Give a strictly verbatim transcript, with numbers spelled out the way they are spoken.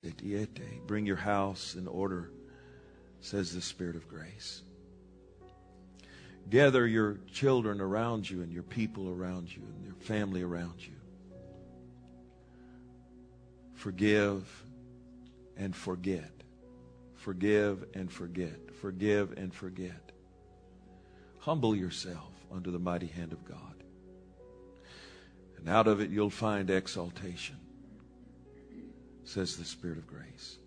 Bring your house in order, says the Spirit of grace. Gather your children around you and your people around you and your family around you. Forgive and forget. Forgive and forget. Forgive and forget. Humble yourself under the mighty hand of God. And out of it you'll find exaltation, says the Spirit of grace.